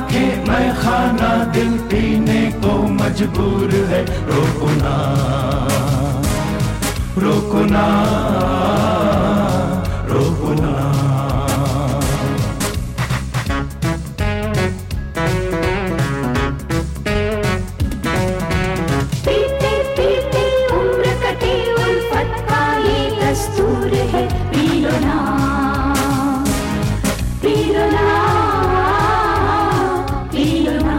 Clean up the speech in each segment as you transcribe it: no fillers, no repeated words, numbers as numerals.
आंखें मैं खाना दिल पीने को मजबूर है। रोको ना, रोको ना, रोको ना। पीते पीते उम्र कटे उल्फत का ये दस्तूर है। पी लो ना, पी लो ना, पी लो ना।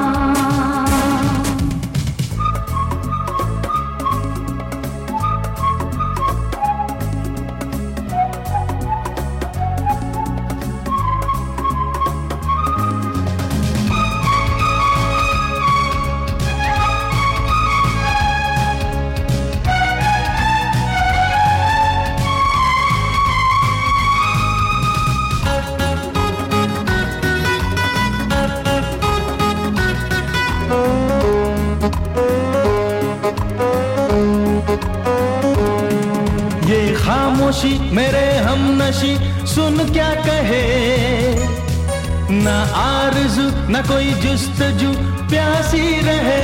खामोशी मेरे हमनशी सुन क्या कहे, ना आरज़ू ना कोई जुस्तजू प्यासी रहे।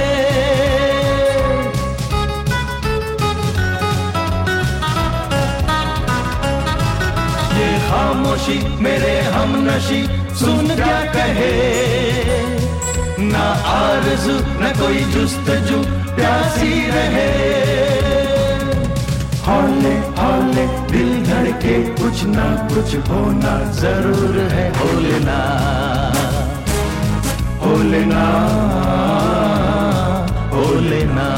ये खामोशी मेरे हमनशी सुन क्या कहे, ना आरज़ू ना कोई जुस्तजू प्यासी रहे। हौले हौले दिल धड़के कुछ ना कुछ होना जरूर है। होले ना, होले ना, होले ना।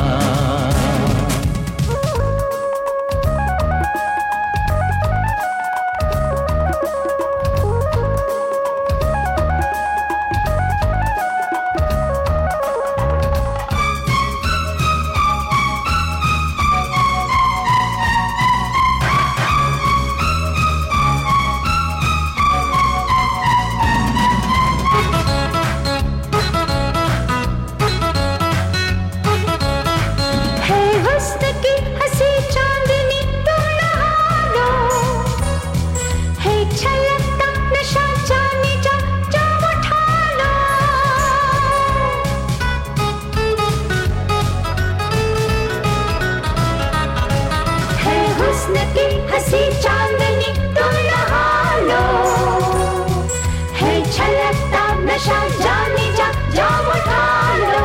हंसी चांदनी तुम नहा लो, है छलकता नशा जाने जा जाम उठा लो।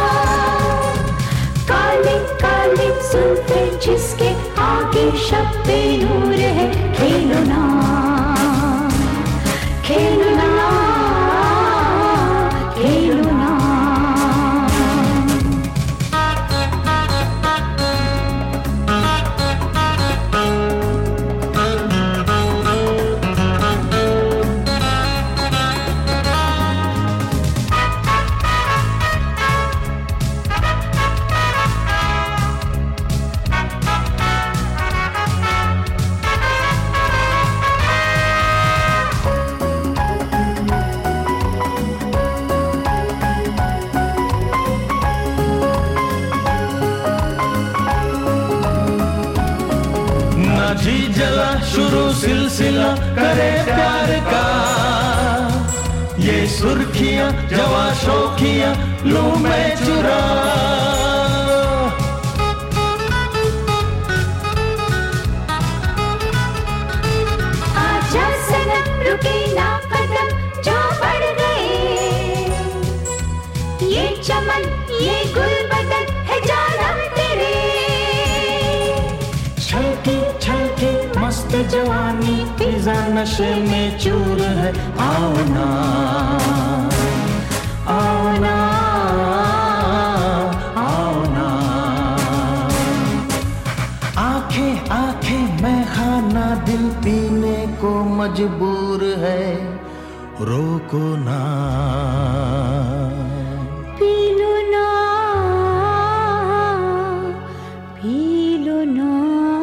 काले काले सुल्फे जिसके आगे शब्बे नूर है। खेलो ना, खेलो ना, खेलो ना। जी जला शुरू सिलसिला करे प्यार का, ये सुर्खियां जवा शौखियां लूं मैं चुरा। आजा सनम रुके ना कदम जो बढ़ गए, ये चमन ये गुल बदन है जानम तेरे। छलकी छलकी मस्त जवानी फिजा नशे में चूर है। आओ ना, आओ ना, आओ ना। आंखें आंखें मैं खाना दिल पीने को मजबूर है। रोको ना, पी लो ना, पी लो ना।